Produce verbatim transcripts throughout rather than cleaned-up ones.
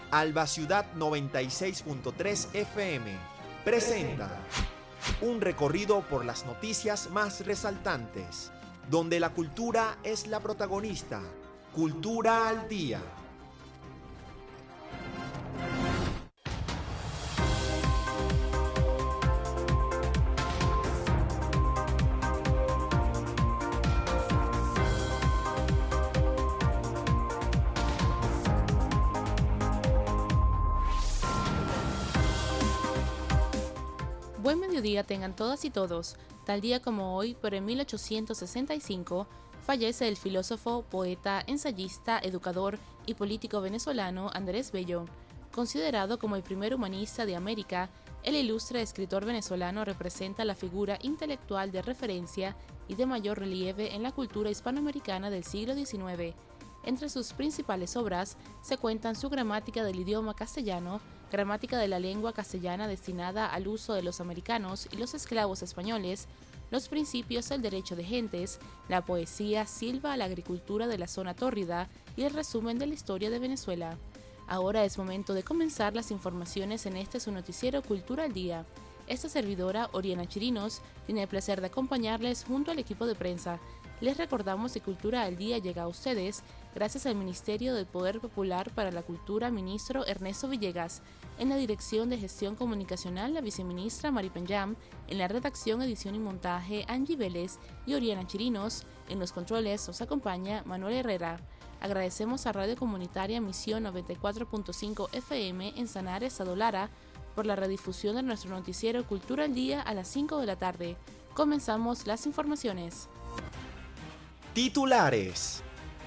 Alba Ciudad noventa y seis punto tres F M presenta un recorrido por las noticias más resaltantes, donde la cultura es la protagonista. Cultura al Día. Buen mediodía tengan todas y todos. Tal día como hoy, pero en mil ochocientos sesenta y cinco, fallece el filósofo, poeta, ensayista, educador y político venezolano Andrés Bello. Considerado como el primer humanista de América, el ilustre escritor venezolano representa la figura intelectual de referencia y de mayor relieve en la cultura hispanoamericana del siglo diecinueve. Entre sus principales obras se cuentan su Gramática del idioma castellano, Gramática de la lengua castellana destinada al uso de los americanos y los esclavos españoles, Los principios del derecho de gentes, la poesía Silva a la agricultura de la zona tórrida y el resumen de la historia de Venezuela. Ahora es momento de comenzar las informaciones en este su noticiero Cultura al Día. Esta servidora, Oriana Chirinos, tiene el placer de acompañarles junto al equipo de prensa. Les recordamos que Cultura al Día llega a ustedes gracias al Ministerio del Poder Popular para la Cultura, ministro Ernesto Villegas, en la Dirección de Gestión Comunicacional, la viceministra Mari Penyam, en la redacción, edición y montaje, Angie Vélez y Oriana Chirinos, en los controles nos acompaña Manuel Herrera. Agradecemos a Radio Comunitaria Misión noventa y cuatro punto cinco F M en Sanare, Estado Lara, por la redifusión de nuestro noticiero Cultura al Día a las cinco de la tarde. Comenzamos las informaciones. Titulares.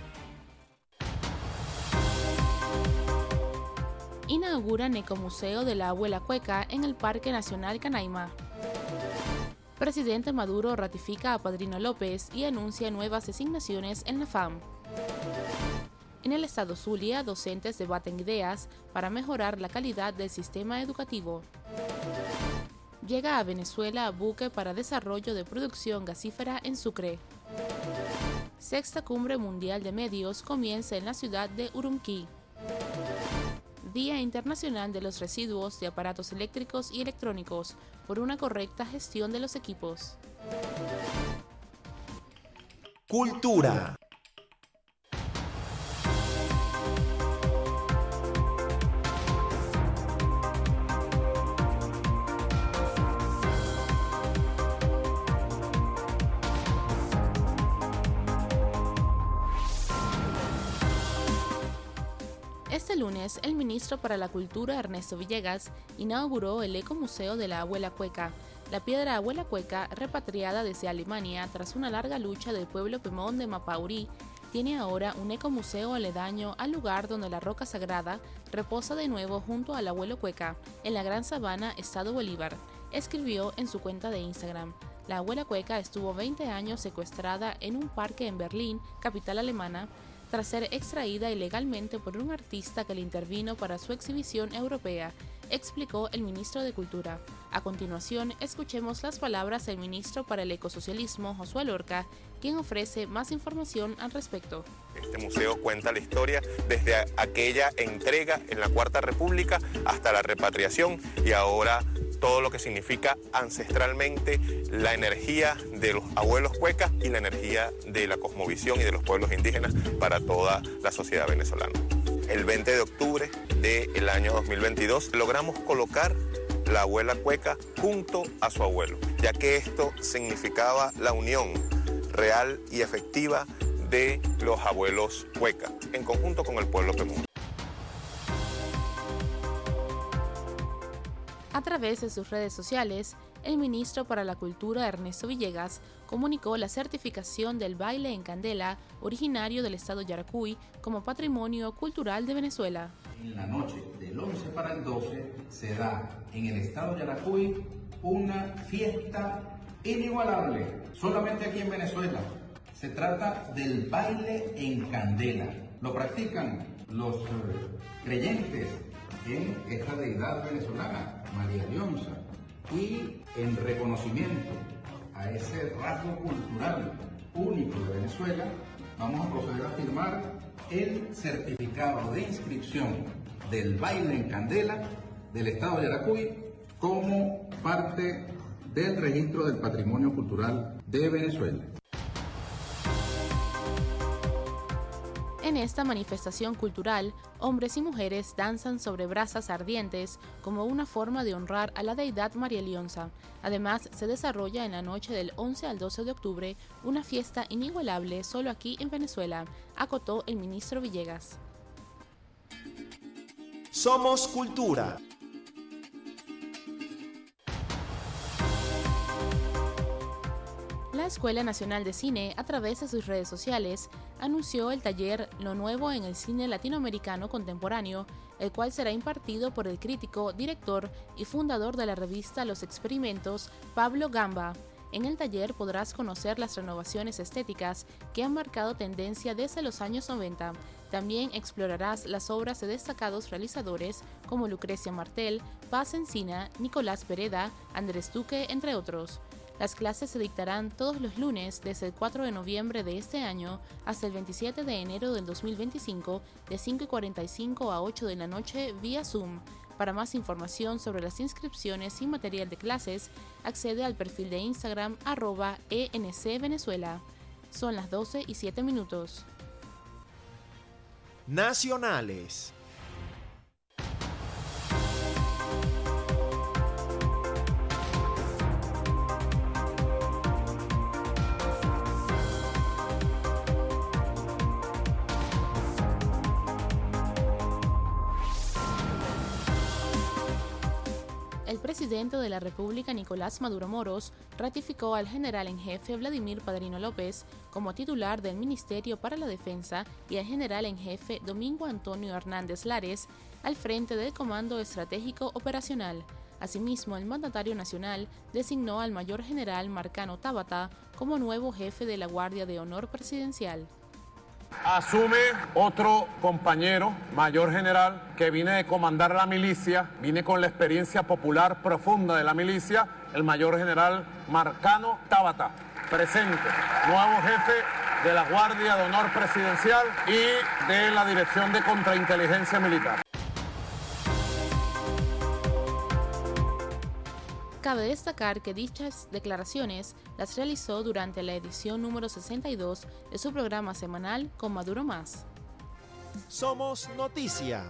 Inauguran Ecomuseo de la Abuela Cueca en el Parque Nacional Canaima. Presidente Maduro ratifica a Padrino López y anuncia nuevas designaciones en la F A M. En el estado Zulia, docentes debaten ideas para mejorar la calidad del sistema educativo. Llega a Venezuela buque para desarrollo de producción gasífera en Sucre. Sexta Cumbre Mundial de Medios comienza en la ciudad de Urumqi. Día Internacional de los Residuos de Aparatos Eléctricos y Electrónicos por una correcta gestión de los equipos. Cultura. Este lunes, el ministro para la Cultura, Ernesto Villegas, inauguró el Ecomuseo de la Abuela Cueca. La piedra Abuela Cueca, repatriada desde Alemania tras una larga lucha del pueblo pemón de Mapaurí, tiene ahora un ecomuseo aledaño al lugar donde la roca sagrada reposa de nuevo junto al abuelo Cueca, en la Gran Sabana, Estado Bolívar. Escribió en su cuenta de Instagram: la Abuela Cueca estuvo veinte años secuestrada en un parque en Berlín, capital alemana, tras ser extraída ilegalmente por un artista que le intervino para su exhibición europea, explicó el ministro de Cultura. A continuación, escuchemos las palabras del ministro para el Ecosocialismo, Josué Lorca, quien ofrece más información al respecto. Este museo cuenta la historia desde aquella entrega en la Cuarta República hasta la repatriación y ahora todo lo que significa ancestralmente la energía de los abuelos cuecas y la energía de la cosmovisión y de los pueblos indígenas para toda la sociedad venezolana. El veinte de octubre del año dos mil veintidós logramos colocar la abuela cueca junto a su abuelo, ya que esto significaba la unión real y efectiva de los abuelos cuecas, en conjunto con el pueblo pemón. A través de sus redes sociales, el ministro para la Cultura, Ernesto Villegas, comunicó la certificación del baile en candela, originario del estado Yaracuy, como Patrimonio Cultural de Venezuela. En la noche del once para el doce se da en el estado Yaracuy una fiesta inigualable, solamente aquí en Venezuela. Se trata del baile en candela. Lo practican los eh, creyentes en esta deidad venezolana, María Dionsa, y en reconocimiento a ese rasgo cultural único de Venezuela, vamos a proceder a firmar el certificado de inscripción del baile en candela del estado de Yaracuy como parte del registro del patrimonio cultural de Venezuela. En esta manifestación cultural, hombres y mujeres danzan sobre brasas ardientes como una forma de honrar a la deidad María Lionza. Además, se desarrolla en la noche del once al doce de octubre una fiesta inigualable solo aquí en Venezuela, acotó el ministro Villegas. Somos Cultura. La Escuela Nacional de Cine, a través de sus redes sociales, anunció el taller Lo Nuevo en el Cine Latinoamericano Contemporáneo, el cual será impartido por el crítico, director y fundador de la revista Los Experimentos, Pablo Gamba. En el taller podrás conocer las renovaciones estéticas que han marcado tendencia desde los años noventa. También explorarás las obras de destacados realizadores como Lucrecia Martel, Paz Encina, Nicolás Pereda, Andrés Duque, entre otros. Las clases se dictarán todos los lunes desde el cuatro de noviembre de este año hasta el veintisiete de enero del dos mil veinticinco de cinco y cuarenta y cinco a ocho de la noche vía Zoom. Para más información sobre las inscripciones y material de clases, accede al perfil de Instagram arroba E N C Venezuela. Son las doce y siete minutos. Nacionales. El presidente de la República, Nicolás Maduro Moros, ratificó al general en jefe Vladimir Padrino López como titular del Ministerio para la Defensa y al general en jefe Domingo Antonio Hernández Lares al frente del Comando Estratégico Operacional. Asimismo, el mandatario nacional designó al mayor general Marcano Tábata como nuevo jefe de la Guardia de Honor Presidencial. Asume otro compañero, mayor general, que viene de comandar la milicia, viene con la experiencia popular profunda de la milicia, el mayor general Marcano Tábata, presente, nuevo jefe de la Guardia de Honor Presidencial y de la Dirección de Contrainteligencia Militar. Cabe destacar que dichas declaraciones las realizó durante la edición número sesenta y dos de su programa semanal Con Maduro Más. Somos Noticia.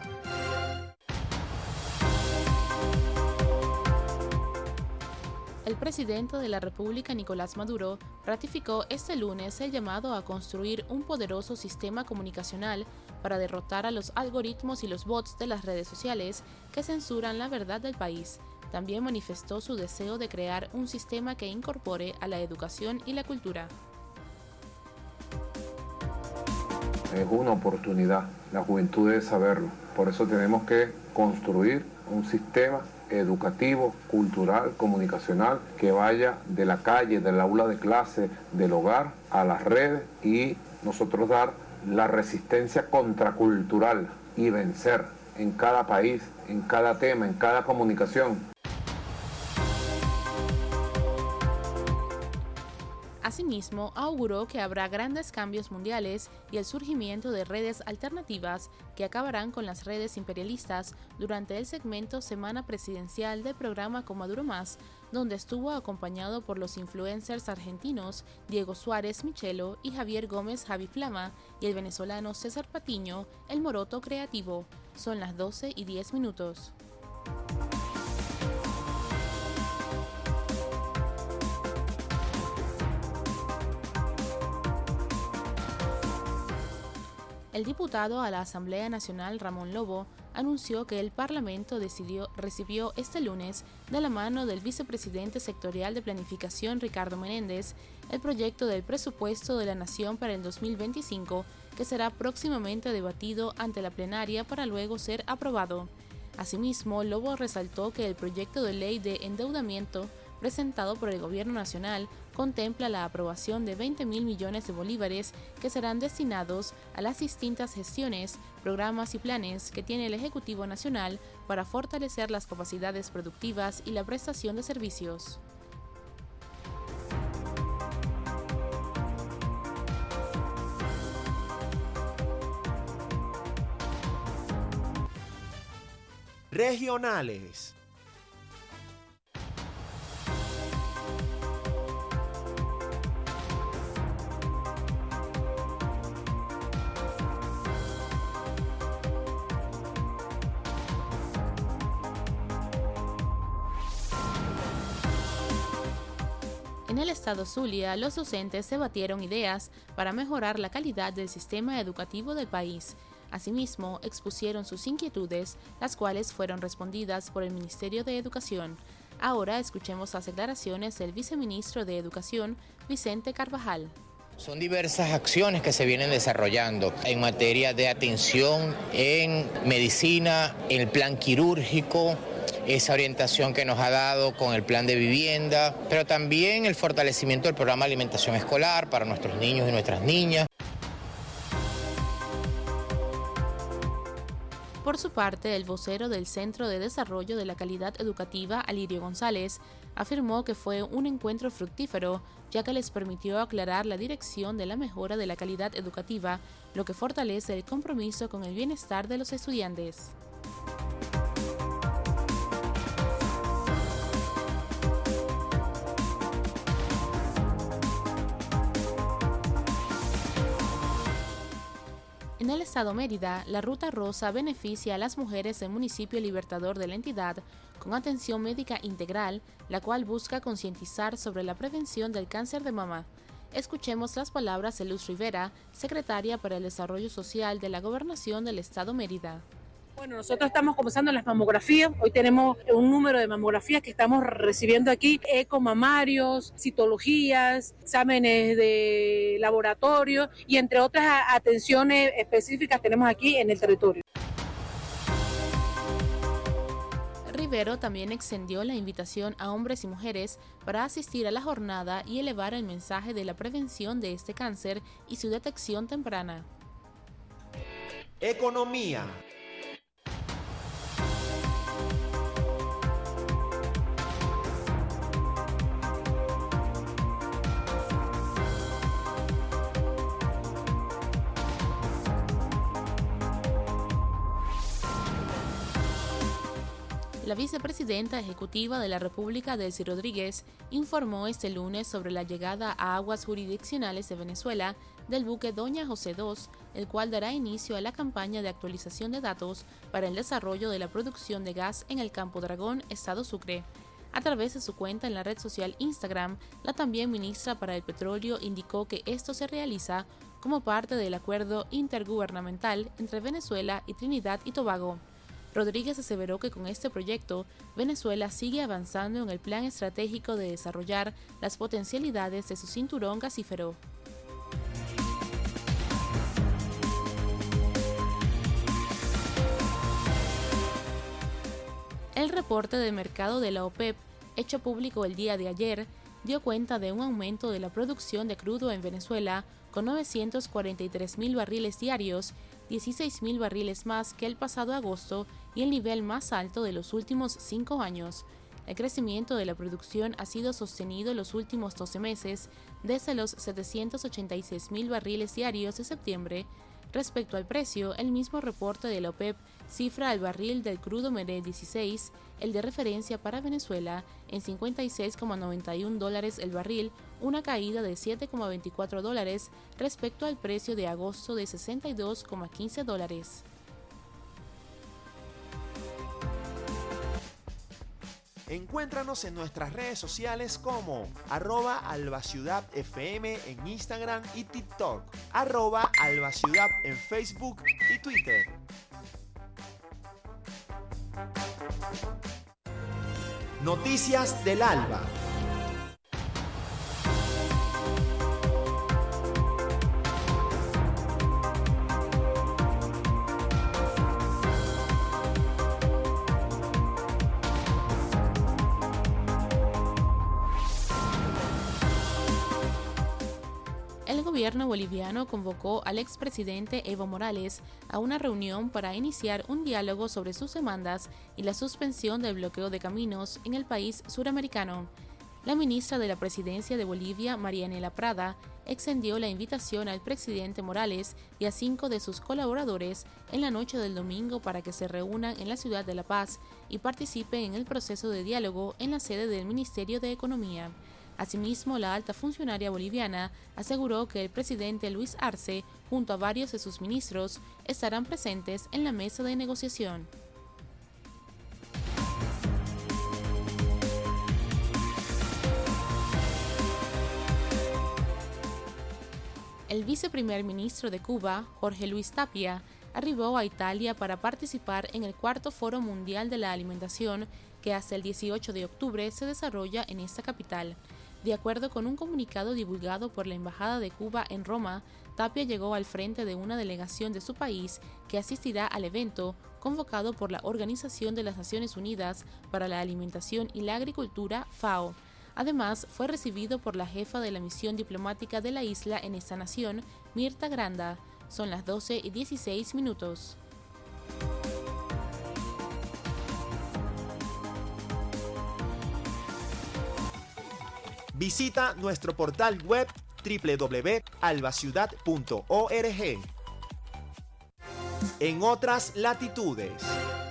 El presidente de la República, Nicolás Maduro, ratificó este lunes el llamado a construir un poderoso sistema comunicacional para derrotar a los algoritmos y los bots de las redes sociales que censuran la verdad del país. También manifestó su deseo de crear un sistema que incorpore a la educación y la cultura. Es una oportunidad, la juventud debe saberlo. Por eso tenemos que construir un sistema educativo, cultural, comunicacional, que vaya de la calle, del aula de clase, del hogar, a las redes y nosotros dar la resistencia contracultural y vencer en cada país, en cada tema, en cada comunicación. Asimismo, auguró que habrá grandes cambios mundiales y el surgimiento de redes alternativas que acabarán con las redes imperialistas durante el segmento Semana Presidencial del programa Con Maduro Más, donde estuvo acompañado por los influencers argentinos Diego Suárez Michelo y Javier Gómez Javi Flama y el venezolano César Patiño, el Moroto Creativo. Son las doce y diez minutos. El diputado a la Asamblea Nacional Ramón Lobo anunció que el Parlamento decidió, recibió este lunes, de la mano del vicepresidente sectorial de Planificación Ricardo Menéndez, el proyecto del presupuesto de la Nación para el dos mil veinticinco, que será próximamente debatido ante la plenaria para luego ser aprobado. Asimismo, Lobo resaltó que el proyecto de ley de endeudamiento presentado por el Gobierno Nacional contempla la aprobación de veinte mil millones de bolívares que serán destinados a las distintas gestiones, programas y planes que tiene el Ejecutivo Nacional para fortalecer las capacidades productivas y la prestación de servicios. Regionales. En el estado Zulia, los docentes debatieron ideas para mejorar la calidad del sistema educativo del país. Asimismo, expusieron sus inquietudes, las cuales fueron respondidas por el Ministerio de Educación. Ahora escuchemos las declaraciones del viceministro de Educación, Vicente Carvajal. Son diversas acciones que se vienen desarrollando en materia de atención, en medicina, en el plan quirúrgico, esa orientación que nos ha dado con el plan de vivienda, pero también el fortalecimiento del programa de alimentación escolar para nuestros niños y nuestras niñas. Por su parte, el vocero del Centro de Desarrollo de la Calidad Educativa, Alirio González, afirmó que fue un encuentro fructífero, ya que les permitió aclarar la dirección de la mejora de la calidad educativa, lo que fortalece el compromiso con el bienestar de los estudiantes. En el estado Mérida, la Ruta Rosa beneficia a las mujeres del municipio Libertador de la entidad con atención médica integral, la cual busca concientizar sobre la prevención del cáncer de mama. Escuchemos las palabras de Luz Rivera, secretaria para el Desarrollo Social de la Gobernación del estado Mérida. Bueno, nosotros estamos comenzando las mamografías. Hoy tenemos un número de mamografías que estamos recibiendo aquí, ecomamarios, citologías, exámenes de laboratorio y entre otras atenciones específicas tenemos aquí en el territorio. Rivero también extendió la invitación a hombres y mujeres para asistir a la jornada y elevar el mensaje de la prevención de este cáncer y su detección temprana. Economía. La vicepresidenta ejecutiva de la República, Delcy Rodríguez, informó este lunes sobre la llegada a aguas jurisdiccionales de Venezuela del buque Doña José dos, el cual dará inicio a la campaña de actualización de datos para el desarrollo de la producción de gas en el Campo Dragón, Estado Sucre. A través de su cuenta en la red social Instagram, la también ministra para el Petróleo indicó que esto se realiza como parte del acuerdo intergubernamental entre Venezuela y Trinidad y Tobago. Rodríguez aseveró que con este proyecto, Venezuela sigue avanzando en el plan estratégico de desarrollar las potencialidades de su cinturón gasífero. El reporte de mercado de la OPEP, hecho público el día de ayer, dio cuenta de un aumento de la producción de crudo en Venezuela con novecientos cuarenta y tres mil barriles diarios, dieciséis mil barriles más que el pasado agosto y el nivel más alto de los últimos cinco años. El crecimiento de la producción ha sido sostenido en los últimos doce meses, desde los setecientos ochenta y seis mil barriles diarios de septiembre. Respecto al precio, el mismo reporte de la OPEP cifra el barril del crudo Merel dieciséis, el de referencia para Venezuela, en cincuenta y seis coma noventa y un dólares el barril, una caída de siete coma veinticuatro dólares respecto al precio de agosto de sesenta y dos coma quince dólares. Encuéntranos en nuestras redes sociales como arroba albaciudad fm en Instagram y TikTok, arroba albaciudad en Facebook y Twitter. Noticias del Alba. El gobierno boliviano convocó al expresidente Evo Morales a una reunión para iniciar un diálogo sobre sus demandas y la suspensión del bloqueo de caminos en el país suramericano. La ministra de la Presidencia de Bolivia, Marianela Prada, extendió la invitación al presidente Morales y a cinco de sus colaboradores en la noche del domingo para que se reúnan en la ciudad de La Paz y participen en el proceso de diálogo en la sede del Ministerio de Economía. Asimismo, la alta funcionaria boliviana aseguró que el presidente Luis Arce, junto a varios de sus ministros, estarán presentes en la mesa de negociación. El viceprimer ministro de Cuba, Jorge Luis Tapia, arribó a Italia para participar en el cuarto Foro Mundial de la Alimentación que hasta el dieciocho de octubre se desarrolla en esta capital. De acuerdo con un comunicado divulgado por la Embajada de Cuba en Roma, Tapia llegó al frente de una delegación de su país que asistirá al evento convocado por la Organización de las Naciones Unidas para la Alimentación y la Agricultura, FAO. Además, fue recibido por la jefa de la misión diplomática de la isla en esta nación, Mirta Granda. Son las doce y dieciséis minutos. Visita nuestro portal web doble u doble u doble u punto albaciudad punto org. En otras latitudes.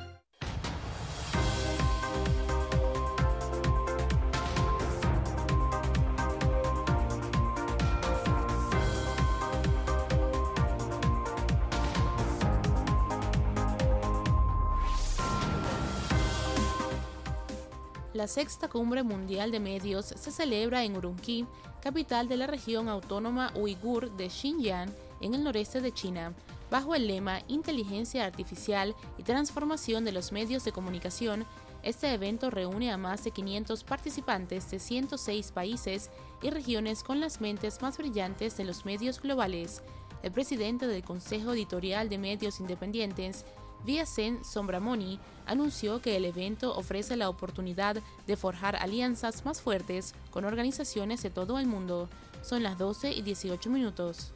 La sexta Cumbre Mundial de Medios se celebra en Urumqi, capital de la región autónoma uigur de Xinjiang, en el noreste de China, bajo el lema Inteligencia Artificial y Transformación de los Medios de Comunicación. Este evento reúne a más de quinientos participantes de ciento seis países y regiones con las mentes más brillantes de los medios globales. El presidente del Consejo Editorial de Medios Independientes, Vyacen Sombramoni, anunció que el evento ofrece la oportunidad de forjar alianzas más fuertes con organizaciones de todo el mundo. Son las doce y dieciocho minutos.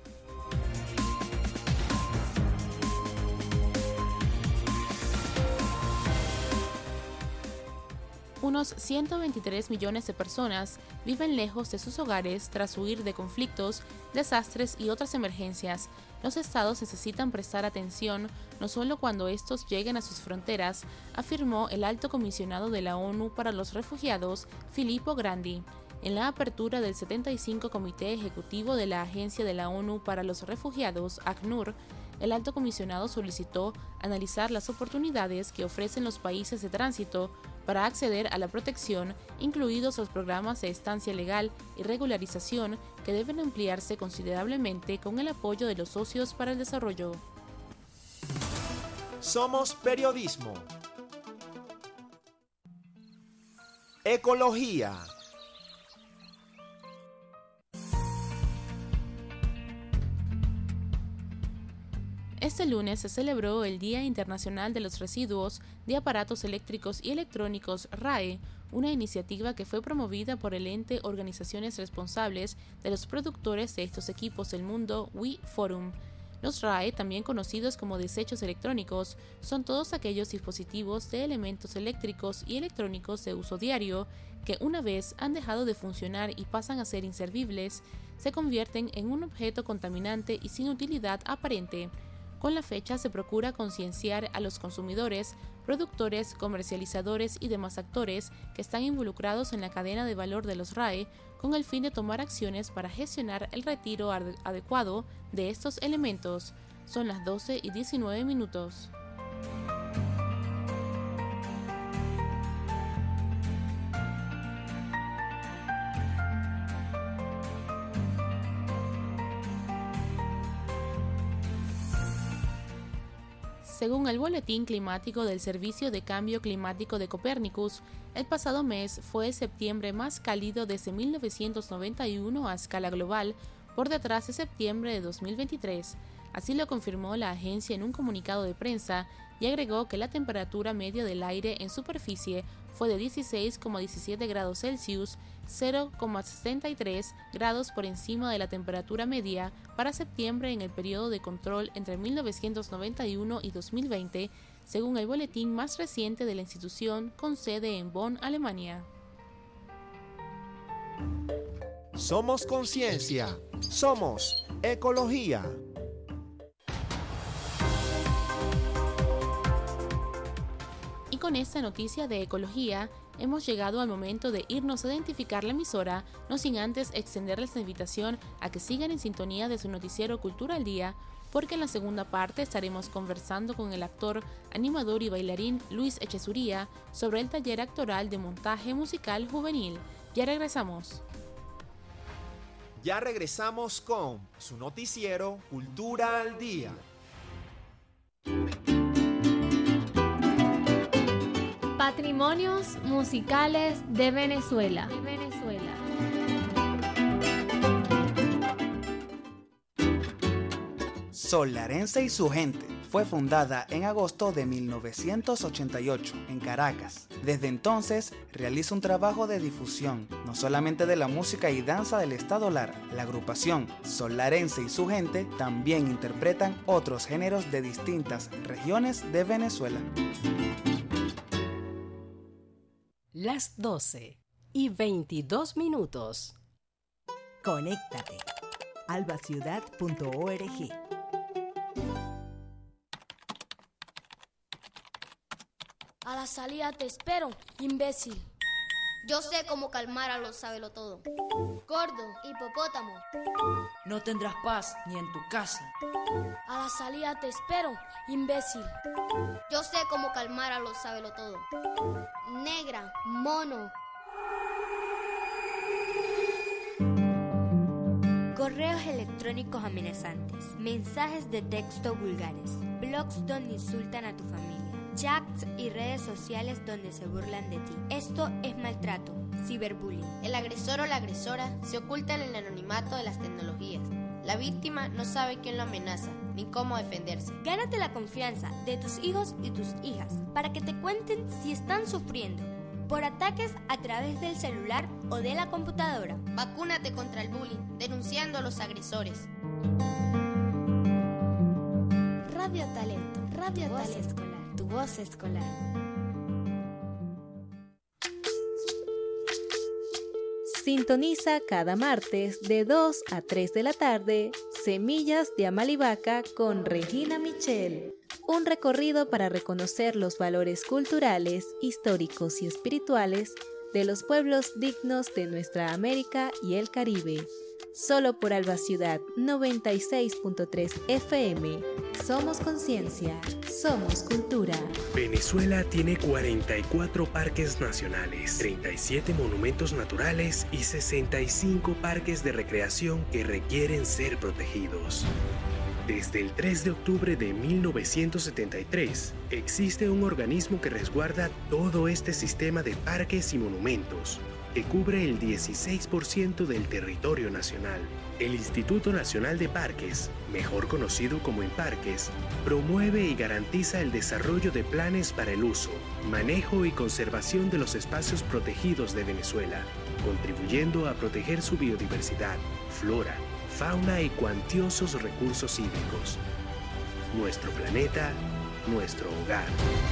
Unos ciento veintitrés millones de personas viven lejos de sus hogares tras huir de conflictos, desastres y otras emergencias. Los estados necesitan prestar atención no solo cuando estos lleguen a sus fronteras, afirmó el alto comisionado de la ONU para los Refugiados, Filippo Grandi. En la apertura del setenta y cinco Comité Ejecutivo de la Agencia de la ONU para los Refugiados, ACNUR, el alto comisionado solicitó analizar las oportunidades que ofrecen los países de tránsito para acceder a la protección, incluidos los programas de estancia legal y regularización que deben ampliarse considerablemente con el apoyo de los socios para el desarrollo. Somos periodismo. Ecología. Este lunes se celebró el Día Internacional de los Residuos de Aparatos Eléctricos y Electrónicos R A E, una iniciativa que fue promovida por el ente Organizaciones Responsables de los Productores de estos Equipos del Mundo, We Forum. Los R A E, también conocidos como desechos electrónicos, son todos aquellos dispositivos de elementos eléctricos y electrónicos de uso diario que, una vez han dejado de funcionar y pasan a ser inservibles, se convierten en un objeto contaminante y sin utilidad aparente. Con la fecha se procura concienciar a los consumidores, productores, comercializadores y demás actores que están involucrados en la cadena de valor de los R A E con el fin de tomar acciones para gestionar el retiro ad- adecuado de estos elementos. Son las doce y diecinueve minutos. Según el Boletín Climático del Servicio de Cambio Climático de Copernicus, el pasado mes fue el septiembre más cálido desde mil novecientos noventa y uno a escala global, por detrás de septiembre de dos mil veintitrés. Así lo confirmó la agencia en un comunicado de prensa y agregó que la temperatura media del aire en superficie fue de dieciséis coma diecisiete grados Celsius, cero coma setenta y tres grados por encima de la temperatura media para septiembre en el periodo de control entre mil novecientos noventa y uno y dos mil veinte, según el boletín más reciente de la institución con sede en Bonn, Alemania. Somos conciencia. Somos ecología. Y con esta noticia de ecología, hemos llegado al momento de irnos a identificar la emisora, no sin antes extenderles la invitación a que sigan en sintonía de su noticiero Cultura al Día, porque en la segunda parte estaremos conversando con el actor, animador y bailarín Luis Echezuría sobre el taller actoral de montaje musical juvenil. Ya regresamos. Ya regresamos con su noticiero Cultura al Día. Patrimonios musicales de Venezuela. De Venezuela. Solarense y su gente fue fundada en agosto de mil novecientos ochenta y ocho en Caracas. Desde entonces realiza un trabajo de difusión, no solamente de la música y danza del estado Lara. La agrupación Solarense y su gente también interpretan otros géneros de distintas regiones de Venezuela. Las doce y veintidós minutos. Conéctate. albaciudad punto org. A la salida te espero, imbécil. Yo sé cómo calmar a los sabelotodo. Gordo, hipopótamo. No tendrás paz ni en tu casa. A la salida te espero, imbécil. Yo sé cómo calmar a los sabelotodo. Negra, mono. Correos electrónicos amenazantes, mensajes de texto vulgares, blogs donde insultan a tu familia, chats y redes sociales donde se burlan de ti. Esto es maltrato, ciberbullying. El agresor o la agresora se oculta en el anonimato de las tecnologías. La víctima no sabe quién lo amenaza, ni cómo defenderse. Gánate la confianza de tus hijos y tus hijas para que te cuenten si están sufriendo por ataques a través del celular o de la computadora. Vacúnate contra el bullying, denunciando a los agresores. Radio Talento, Radio tu Talento escolar, tu voz escolar. Sintoniza cada martes de dos a tres de la tarde Semillas de Amalivaca con Regina Michel. Un recorrido para reconocer los valores culturales, históricos y espirituales de los pueblos dignos de nuestra América y el Caribe. Solo por Albaciudad noventa y seis punto tres F M. Somos conciencia, somos cultura. Venezuela tiene cuarenta y cuatro parques nacionales, treinta y siete monumentos naturales y sesenta y cinco parques de recreación que requieren ser protegidos. Desde el tres de octubre de mil novecientos setenta y tres, existe un organismo que resguarda todo este sistema de parques y monumentos, que cubre el dieciséis por ciento del territorio nacional. El Instituto Nacional de Parques, mejor conocido como INPARQUES, promueve y garantiza el desarrollo de planes para el uso, manejo y conservación de los espacios protegidos de Venezuela, contribuyendo a proteger su biodiversidad, flora, fauna y cuantiosos recursos hídricos. Nuestro planeta, nuestro hogar.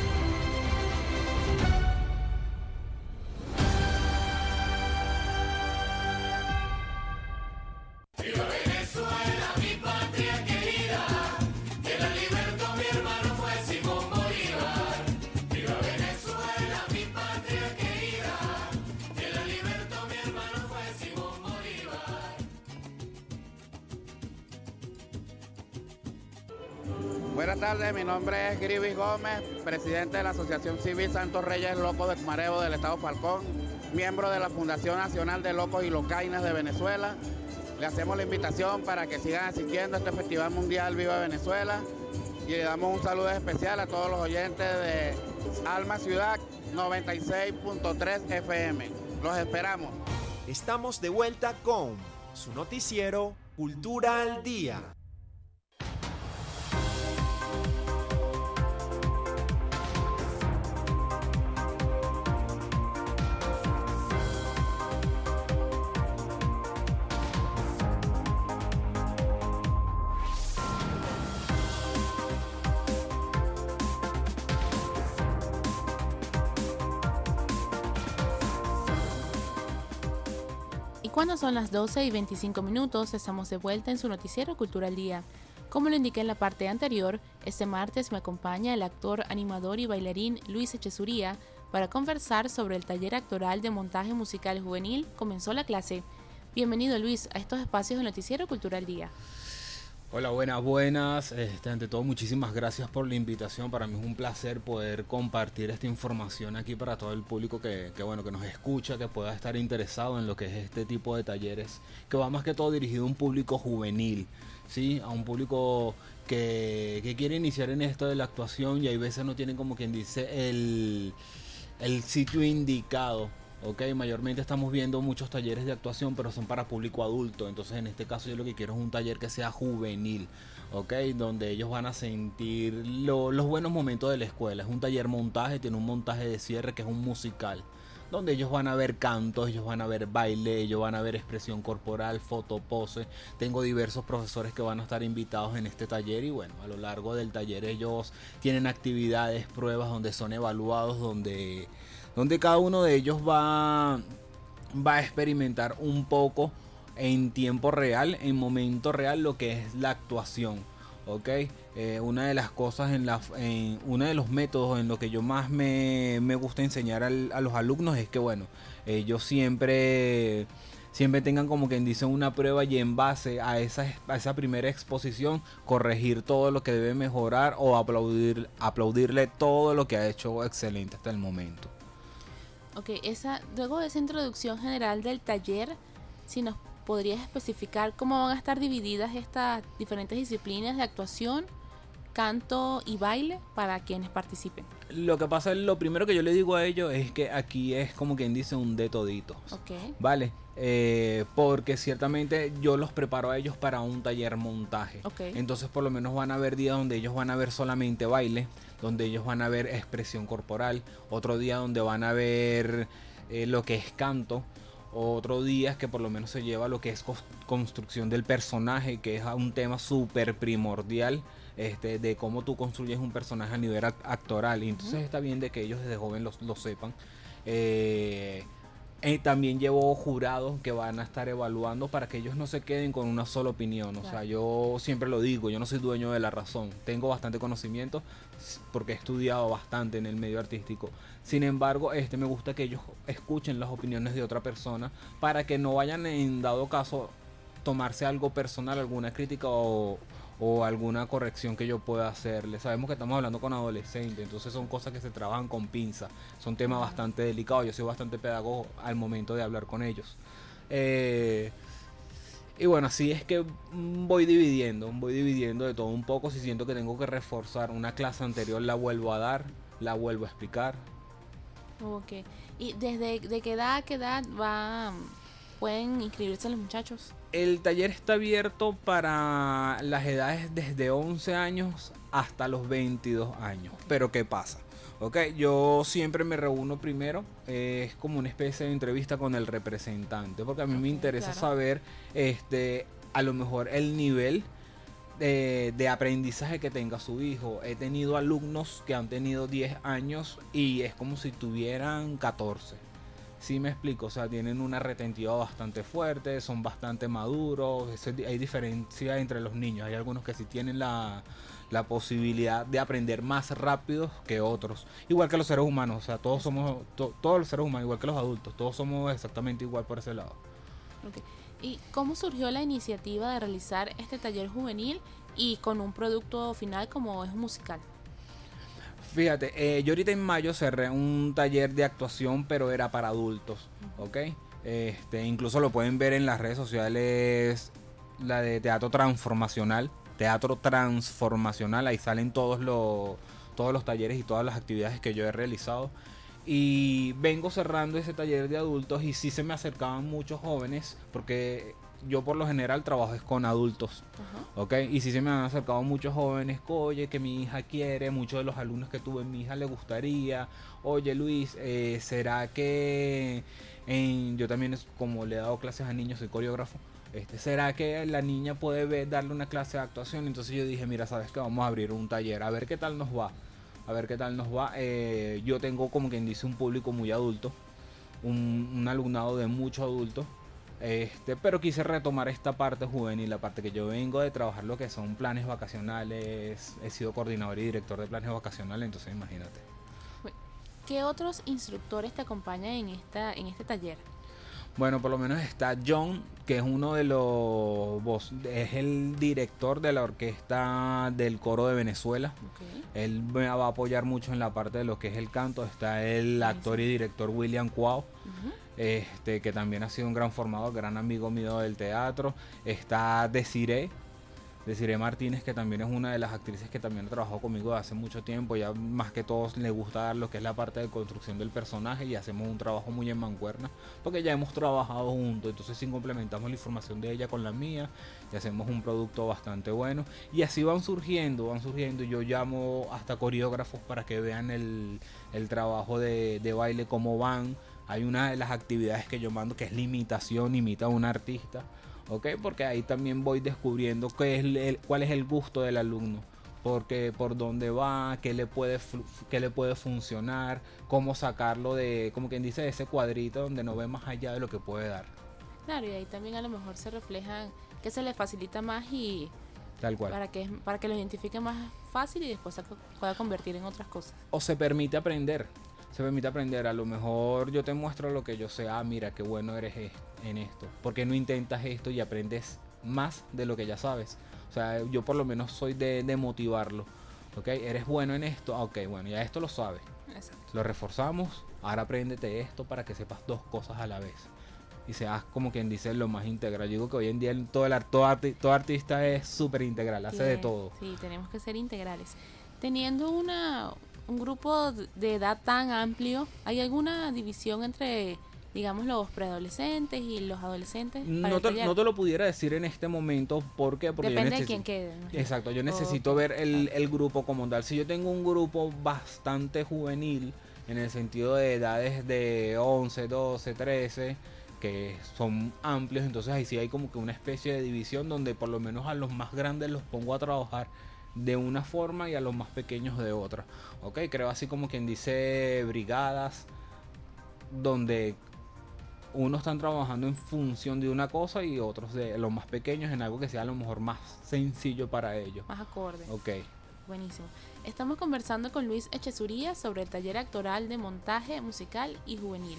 ¡Viva Venezuela, mi patria querida! Que la libertó mi hermano fue Simón Bolívar. ¡Viva Venezuela, mi patria querida! Que la libertó mi hermano fue Simón Bolívar. Buenas tardes, mi nombre es Grivis Gómez, presidente de la Asociación Civil Santos Reyes Locos de Marebo del Estado Falcón, miembro de la Fundación Nacional de Locos y Locaines de Venezuela. Le hacemos la invitación para que sigan asistiendo a este Festival Mundial Viva Venezuela y le damos un saludo especial a todos los oyentes de Alma Ciudad noventa y seis punto tres F M. Los esperamos. Estamos de vuelta con su noticiero Cultura al Día. cuando son las doce y veinticinco minutos, estamos de vuelta en su noticiero Cultura al Día. Como lo indiqué en la parte anterior, este martes me acompaña el actor, animador y bailarín Luis Echezuría para conversar sobre el taller actoral de montaje musical juvenil Comenzó la clase. Bienvenido, Luis, a estos espacios del noticiero Cultura al Día. Hola, buenas, buenas. Este, ante todo, muchísimas gracias por la invitación. Para mí es un placer poder compartir esta información aquí para todo el público que, que, bueno, que nos escucha, que pueda estar interesado en lo que es este tipo de talleres, que va más que todo dirigido a un público juvenil, ¿sí? A un público que, que quiere iniciar en esto de la actuación y hay veces no tienen, como quien dice, el, el sitio indicado. Ok, mayormente estamos viendo muchos talleres de actuación, pero son para público adulto. Entonces, en este caso, yo lo que quiero es un taller que sea juvenil, ok, donde ellos van a sentir lo, los buenos momentos de la escuela. Es un taller montaje, tiene un montaje de cierre que es un musical, donde ellos van a ver cantos, ellos van a ver baile, ellos van a ver expresión corporal, foto, pose. Tengo diversos profesores que van a estar invitados en este taller y bueno, a lo largo del taller ellos tienen actividades, pruebas donde son evaluados, donde... donde cada uno de ellos va, va a experimentar un poco en tiempo real, en momento real, lo que es la actuación, ¿ok? Eh, una de las cosas, en la, en uno de los métodos en lo que yo más me, me gusta enseñar al, a los alumnos es que, bueno, ellos siempre... siempre tengan, como quien dice, una prueba y en base a esa, a esa primera exposición corregir todo lo que debe mejorar o aplaudir, aplaudirle todo lo que ha hecho excelente hasta el momento. Ok, esa, luego de esa introducción general del taller, si nos podrías especificar cómo van a estar divididas estas diferentes disciplinas de actuación, canto y baile para quienes participen. Lo que pasa, lo primero que yo le digo a ellos es que aquí es como quien dice un de toditos, okay. ¿Vale? Eh, porque ciertamente yo los preparo a ellos para un taller montaje, okay. Entonces por lo menos van a haber días donde ellos van a ver solamente baile, donde ellos van a ver expresión corporal, otro día donde van a ver eh, lo que es canto, otro día que por lo menos se lleva lo que es construcción del personaje, que es un tema súper primordial. Este, de cómo tú construyes un personaje a nivel actoral y entonces uh-huh. está bien de que ellos desde joven lo, lo sepan. eh, eh, también llevo jurados que van a estar evaluando para que ellos no se queden con una sola opinión, claro. O sea, yo siempre lo digo, yo no soy dueño de la razón, tengo bastante conocimiento porque he estudiado bastante en el medio artístico, sin embargo este me gusta que ellos escuchen las opiniones de otra persona para que no vayan, en dado caso, tomarse algo personal, alguna crítica o o alguna corrección que yo pueda hacerle. Sabemos que estamos hablando con adolescentes, entonces son cosas que se trabajan con pinza, son temas bastante delicados, yo soy bastante pedagogo al momento de hablar con ellos. Eh, y bueno, así es que voy dividiendo, voy dividiendo de todo un poco. Si siento que tengo que reforzar una clase anterior, la vuelvo a dar, la vuelvo a explicar. Ok, ¿y desde de qué edad a qué edad va, pueden inscribirse los muchachos? El taller está abierto para las edades desde once años hasta los veintidós años. Pero ¿qué pasa? Ok, yo siempre me reúno primero, eh, es como una especie de entrevista con el representante, porque a mí okay, me interesa claro. saber, este, a lo mejor el nivel de, de aprendizaje que tenga su hijo. He tenido alumnos que han tenido diez años y es como si tuvieran catorce. Sí me explico, o sea, tienen una retentiva bastante fuerte, son bastante maduros, hay diferencia entre los niños, hay algunos que sí tienen la, la posibilidad de aprender más rápido que otros, igual que los seres humanos, o sea, todos somos, to, todos los seres humanos, igual que los adultos, todos somos exactamente igual por ese lado. Okay. ¿Y cómo surgió la iniciativa de realizar este taller juvenil y con un producto final como es un musical? Fíjate, eh, yo ahorita en mayo cerré un taller de actuación, pero era para adultos, ¿ok? Este, incluso lo pueden ver en las redes sociales, la de Teatro Transformacional, Teatro Transformacional, ahí salen todos los, todos los talleres y todas las actividades que yo he realizado. Y vengo cerrando ese taller de adultos y sí se me acercaban muchos jóvenes, porque yo por lo general trabajo es con adultos, uh-huh. ¿ok? Y sí se me han acercado muchos jóvenes, oye, que mi hija quiere, muchos de los alumnos que tuve, mi hija le gustaría, oye Luis, eh, ¿será que en, yo también es, como le he dado clases a niños, soy coreógrafo, este, ¿será que la niña puede ver, darle una clase de actuación? Entonces yo dije, mira, sabes que vamos a abrir un taller, a ver qué tal nos va, a ver qué tal nos va. Eh, yo tengo, como quien dice, un público muy adulto, un, un alumnado de muchos adultos. Este, pero quise retomar esta parte juvenil, la parte que yo vengo de trabajar lo que son planes vacacionales. He sido coordinador y director de planes vacacionales, entonces imagínate. ¿Qué otros instructores te acompañan en esta en este taller? Bueno, por lo menos está John, que es uno de los, es el director de la orquesta del coro de Venezuela. Okay. Él me va a apoyar mucho en la parte de lo que es el canto. Está el actor y director William Cuau, uh-huh. este, que también ha sido un gran formador, gran amigo mío del teatro. Está Desiree. Desiree Martínez, que también es una de las actrices que también ha trabajado conmigo hace mucho tiempo. Ya más que todos le gusta dar lo que es la parte de construcción del personaje y hacemos un trabajo muy en mancuerna porque ya hemos trabajado juntos, entonces sí complementamos la información de ella con la mía y hacemos un producto bastante bueno. Y así van surgiendo, van surgiendo. Yo llamo hasta coreógrafos para que vean el, el trabajo de, de baile, cómo van. Hay una de las actividades que yo mando que es la imitación, imita a un artista. Okay, porque ahí también voy descubriendo qué es el, cuál es el gusto del alumno, porque por dónde va, qué le puede qué le puede funcionar, cómo sacarlo de, como quien dice, de ese cuadrito donde no ve más allá de lo que puede dar. Claro, y ahí también a lo mejor se refleja que se le facilita más y tal cual, para que para que lo identifique más fácil y después se pueda convertir en otras cosas. O se permite aprender. Se permite aprender, a lo mejor yo te muestro lo que yo sé, ah, mira, qué bueno eres en esto, ¿por qué no intentas esto y aprendes más de lo que ya sabes? O sea, yo por lo menos soy de, de motivarlo, ¿ok? Eres bueno en esto, ah, ok, bueno, ya esto lo sabes. Exacto. Lo reforzamos, ahora apréndete esto para que sepas dos cosas a la vez y seas como quien dice lo más integral. Yo digo que hoy en día todo, el, todo, arti, todo artista es súper integral, hace sí, de todo. Sí, tenemos que ser integrales. Teniendo una... un grupo de edad tan amplio, ¿hay alguna división entre, digamos, los preadolescentes y los adolescentes? No te, no te lo pudiera decir en este momento, ¿por qué? Porque depende de quién quede, ¿no? Exacto, yo necesito okay. ver el, el grupo como tal. Si yo tengo un grupo bastante juvenil, en el sentido de edades de once, doce, trece, que son amplios, entonces ahí sí hay como que una especie de división donde por lo menos a los más grandes los pongo a trabajar de una forma y a los más pequeños de otra. Ok, creo así como quien dice brigadas donde unos están trabajando en función de una cosa y otros de los más pequeños en algo que sea a lo mejor más sencillo para ellos. Más acorde. Ok. Buenísimo. Estamos conversando con Luis Echezuría sobre el taller actoral de montaje musical y juvenil.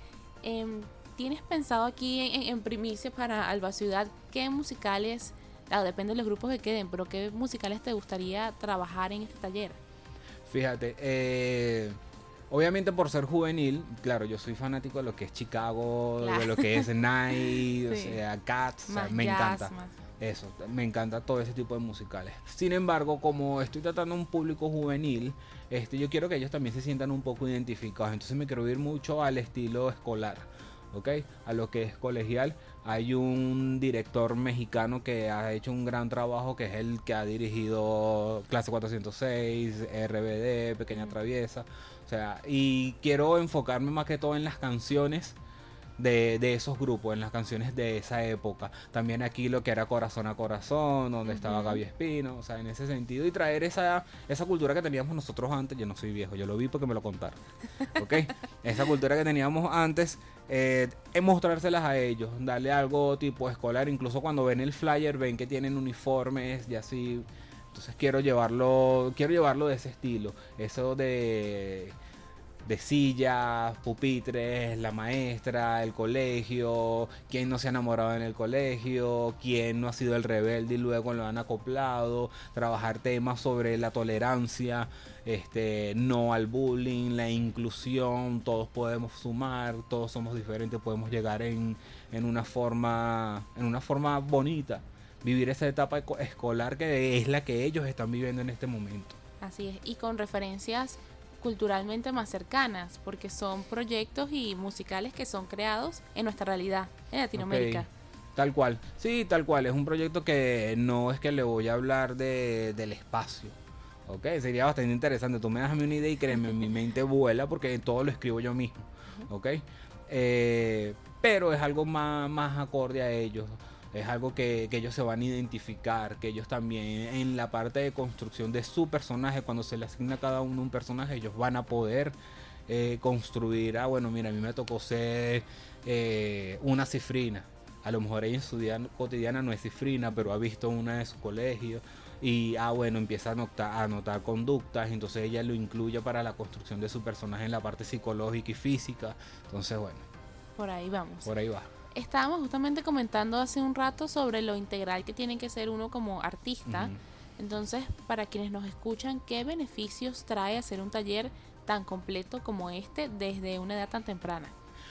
Eh, ¿Tienes pensado aquí en, en primicia para Alba Ciudad qué musicales, claro, depende de los grupos que queden, pero qué musicales te gustaría trabajar en este taller? Fíjate, eh, obviamente por ser juvenil, claro, yo soy fanático de lo que es Chicago, claro. de lo que es Night, sí. o sea, Cats, o sea, me jazz, encanta. Más. Eso, me encanta todo ese tipo de musicales. Sin embargo, como estoy tratando a un público juvenil, este, yo quiero que ellos también se sientan un poco identificados. Entonces me quiero ir mucho al estilo escolar, ¿ok? A lo que es colegial. Hay un director mexicano que ha hecho un gran trabajo, que es el que ha dirigido Clase cuatrocientos seis, R B D, Pequeña Traviesa. O sea, y quiero enfocarme más que todo en las canciones de, de esos grupos, en las canciones de esa época. También aquí lo que era Corazón a Corazón, donde uh-huh. estaba Gaby Espino, o sea, en ese sentido, y traer esa, esa cultura que teníamos nosotros antes. Yo no soy viejo, yo lo vi porque me lo contaron, ¿ok? Esa cultura que teníamos antes, eh, mostrárselas a ellos, darle algo tipo escolar, incluso cuando ven el flyer, ven que tienen uniformes y así. Entonces quiero llevarlo, quiero llevarlo de ese estilo, eso de... de sillas, pupitres, la maestra, el colegio, quién no se ha enamorado en el colegio, quién no ha sido el rebelde y luego lo han acoplado, trabajar temas sobre la tolerancia, este, no al bullying, la inclusión, todos podemos sumar, todos somos diferentes, podemos llegar en, en una forma, en una forma bonita, vivir esa etapa escolar que es la que ellos están viviendo en este momento. Así es, y con referencias culturalmente más cercanas, porque son proyectos y musicales que son creados en nuestra realidad, en Latinoamérica. Okay. Tal cual, sí, tal cual, es un proyecto que no es que le voy a hablar de, del espacio, ok, sería bastante interesante, tú me das a mí una idea y créeme, mi mente vuela porque todo lo escribo yo mismo, ok, eh, pero es algo más, más acorde a ellos. Es algo que, que ellos se van a identificar, que ellos también en la parte de construcción de su personaje, cuando se le asigna a cada uno un personaje, ellos van a poder eh, construir, ah bueno, mira, a mí me tocó ser eh, una cifrina, a lo mejor ella en su vida cotidiana no es cifrina, pero ha visto una de sus colegios y, ah, bueno, empieza a notar, a notar conductas, entonces ella lo incluye para la construcción de su personaje en la parte psicológica y física. Entonces, bueno. Por ahí vamos. Por ahí va. Estábamos justamente comentando hace un rato sobre lo integral que tiene que ser uno como artista. Uh-huh. Entonces, para quienes nos escuchan, ¿qué beneficios trae hacer un taller tan completo como este desde una edad tan temprana?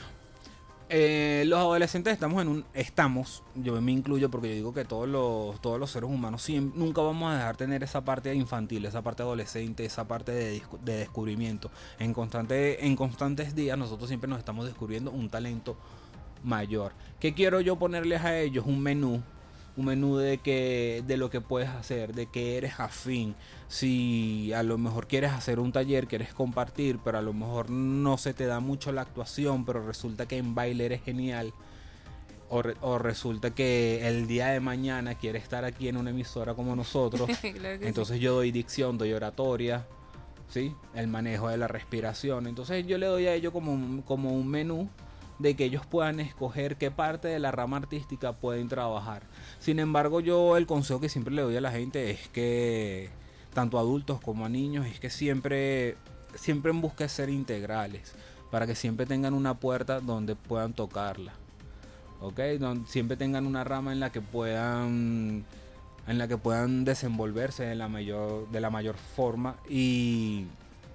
Eh, los adolescentes estamos en un estamos, yo me incluyo porque yo digo que todos los todos los seres humanos siempre, nunca vamos a dejar tener esa parte infantil, esa parte adolescente, esa parte de, de descubrimiento. En constante en constantes días nosotros siempre nos estamos descubriendo un talento mayor. ¿Qué quiero yo ponerles a ellos? Un menú, un menú de que de lo que puedes hacer, de que eres afín. Si a lo mejor quieres hacer un taller, quieres compartir, pero a lo mejor no se te da mucho la actuación, pero resulta que en baile eres genial, o, re, o resulta que el día de mañana quieres estar aquí en una emisora como nosotros, claro, entonces sí. Yo doy dicción, doy oratoria, ¿sí? El manejo de la respiración, entonces yo le doy a ellos como un, como un menú de que ellos puedan escoger qué parte de la rama artística pueden trabajar. Sin embargo, yo el consejo que siempre le doy a la gente es que, tanto a adultos como a niños, es que siempre, siempre busquen ser integrales, para que siempre tengan una puerta donde puedan tocarla, ¿ok? Donde siempre tengan una rama en la que puedan, en la que puedan desenvolverse de la mayor, de la mayor forma y,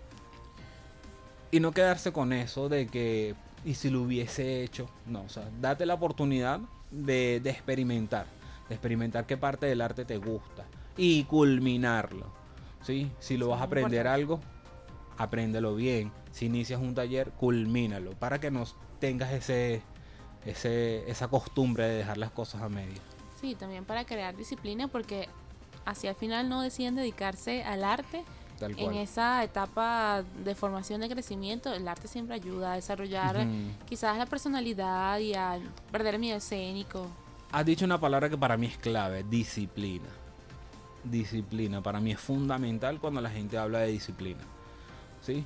y no quedarse con eso de que y si lo hubiese hecho, no, o sea, date la oportunidad de, de experimentar, de experimentar qué parte del arte te gusta y culminarlo, ¿sí? Si lo vas a aprender algo, apréndelo bien. Si inicias un taller, culmínalo, para que no tengas ese, ese, esa costumbre de dejar las cosas a medio. Sí, también para crear disciplina, porque hacia el final no deciden dedicarse al arte. En esa etapa de formación de crecimiento, el arte siempre ayuda a desarrollar uh-huh. quizás la personalidad y a perder el miedo escénico. Has dicho una palabra que para mí es clave: disciplina. Disciplina, para mí es fundamental cuando la gente habla de disciplina, ¿sí?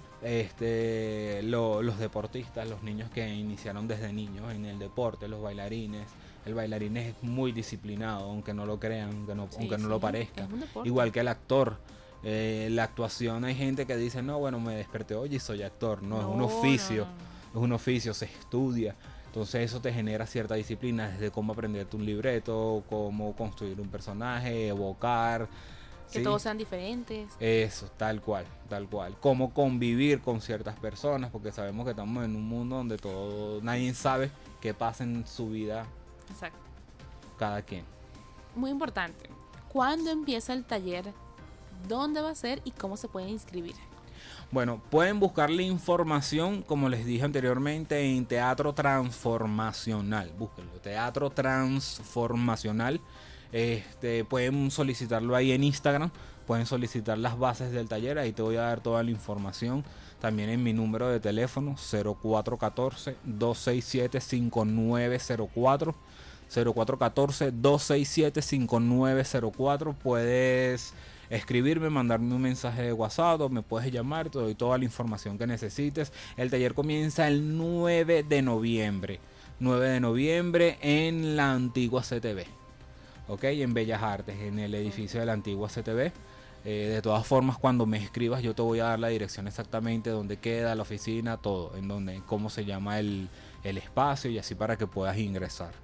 Este, lo, los deportistas, los niños que iniciaron desde niños en el deporte, los bailarines. El bailarín es muy disciplinado, aunque no lo crean, aunque no, sí, aunque no sí, lo parezca. Igual que el actor. Eh, la actuación, hay gente que dice, no, bueno, me desperté hoy y soy actor. No, no es un oficio, no, no. es un oficio, se estudia. Entonces eso te genera cierta disciplina, desde cómo aprenderte un libreto, cómo construir un personaje, evocar. Que ¿sí? todos sean diferentes. Eso, tal cual, tal cual. Cómo convivir con ciertas personas, porque sabemos que estamos en un mundo donde todo, nadie sabe qué pasa en su vida. Exacto. Cada quien. Muy importante. ¿Cuándo empieza el taller? ¿Dónde va a ser y cómo se pueden inscribir? Bueno, pueden buscar la información, como les dije anteriormente, en Teatro Transformacional. Búsquenlo, Teatro Transformacional. Este, pueden solicitarlo ahí en Instagram. Pueden solicitar las bases del taller. Ahí te voy a dar toda la información. También en mi número de teléfono cero cuatro uno cuatro, dos seis siete, cinco nueve cero cuatro. cero cuatro uno cuatro, dos seis siete, cinco nueve cero cuatro. Puedes escribirme, mandarme un mensaje de WhatsApp, o me puedes llamar, te doy toda la información que necesites. El taller comienza el nueve de noviembre. nueve de noviembre en la antigua C T V. Ok, en Bellas Artes, en el edificio de la antigua C T V. Eh, de todas formas, cuando me escribas, yo te voy a dar la dirección exactamente, dónde queda la oficina, todo, en donde, cómo se llama el, el espacio, y así para que puedas ingresar.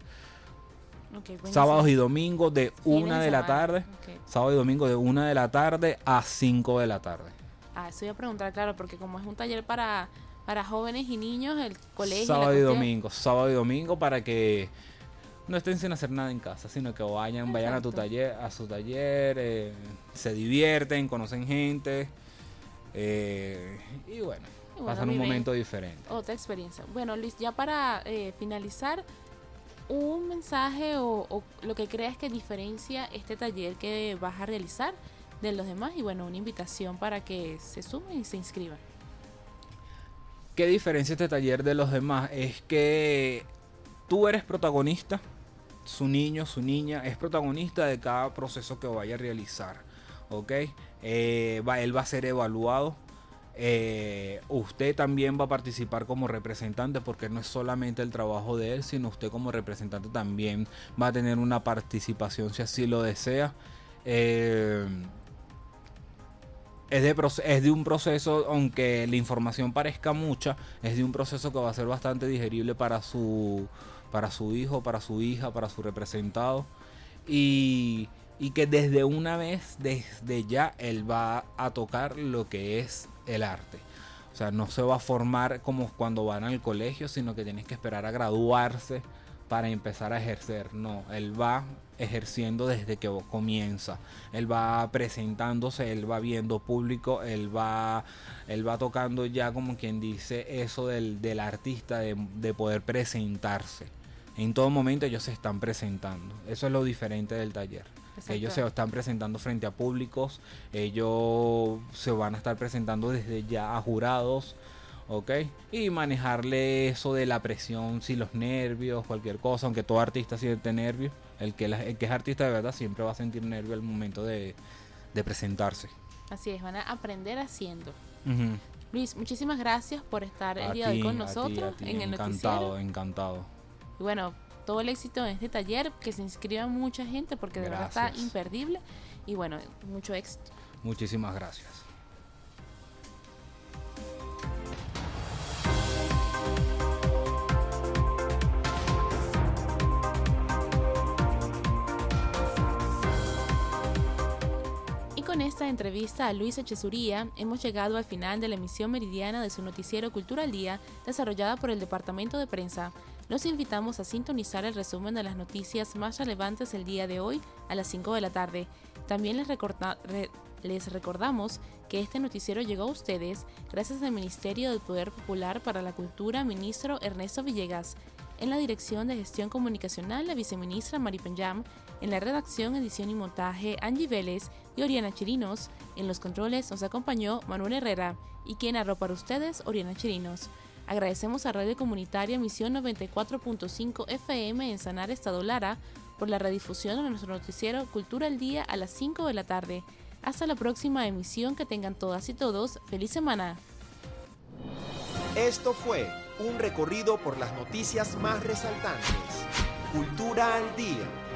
Okay, sábados y domingos de una de la tarde. Okay. Sábado y domingo de una de la tarde a cinco de la tarde. Ah, eso iba a preguntar, claro, porque como es un taller para, para jóvenes y niños, el colegio. Sábado y domingo, sábado y domingo para que no estén sin hacer nada en casa, sino que vayan, Exacto. vayan a tu taller, a su taller, eh, se divierten, conocen gente, eh, y bueno, y bueno pasan un momento diferente. Otra experiencia. Bueno, Luis, ya para eh, finalizar, un mensaje o, o lo que creas que diferencia este taller que vas a realizar de los demás, y bueno, una invitación para que se sumen y se inscriban. ¿Qué diferencia este taller de los demás? Es que tú eres protagonista, su niño, su niña es protagonista de cada proceso que vaya a realizar, ¿ok? Eh, va, él va a ser evaluado. Eh, usted también va a participar como representante, porque no es solamente el trabajo de él, sino usted como representante también va a tener una participación si así lo desea. Eh, es, de, es de un proceso, aunque la información parezca mucha, es de un proceso que va a ser bastante digerible para su, para su hijo, para su hija, para su representado, y, y que desde una vez, desde ya, él va a tocar lo que es el arte. O sea, no se va a formar como cuando van al colegio, sino que tienes que esperar a graduarse para empezar a ejercer. No, él va ejerciendo desde que comienza. Él va presentándose, él va viendo público, él va, él va tocando ya, como quien dice, eso del, del artista, de, de poder presentarse. En todo momento ellos se están presentando. Eso es lo diferente del taller. Exacto. Ellos se están presentando frente a públicos, ellos se van a estar presentando desde ya a jurados, ¿ok? Y manejarle eso de la presión, si los nervios, cualquier cosa, aunque todo artista siente nervios, el que, la, el que es artista de verdad siempre va a sentir nervio al momento de, de presentarse. Así es, van a aprender haciendo. Uh-huh. Luis, muchísimas gracias por estar el a día ti, de hoy con a nosotros ti, a ti. en el Encantado, noticiero. encantado. Y bueno, todo el éxito en este taller, que se inscriba mucha gente porque de Gracias. verdad está imperdible, y bueno, mucho éxito. Muchísimas gracias. Y con esta entrevista a Luis Echezuría hemos llegado al final de la emisión meridiana de su noticiero Cultura al Día, desarrollada por el Departamento de Prensa. Los invitamos a sintonizar el resumen de las noticias más relevantes el día de hoy a las cinco de la tarde. También les, recorda, re, les recordamos que este noticiero llegó a ustedes gracias al Ministerio del Poder Popular para la Cultura, ministro Ernesto Villegas. En la dirección de gestión comunicacional, la viceministra Mari Penyam. En la redacción, edición y montaje, Angie Vélez y Oriana Chirinos. En los controles nos acompañó Manuel Herrera, y quien narró para ustedes, Oriana Chirinos. Agradecemos a Radio Comunitaria Misión noventa y cuatro punto cinco F M en Sanar, Estado Lara, por la redifusión de nuestro noticiero Cultura al Día a las cinco de la tarde. Hasta la próxima emisión, que tengan todas y todos feliz semana. Esto fue un recorrido por las noticias más resaltantes. Cultura al Día.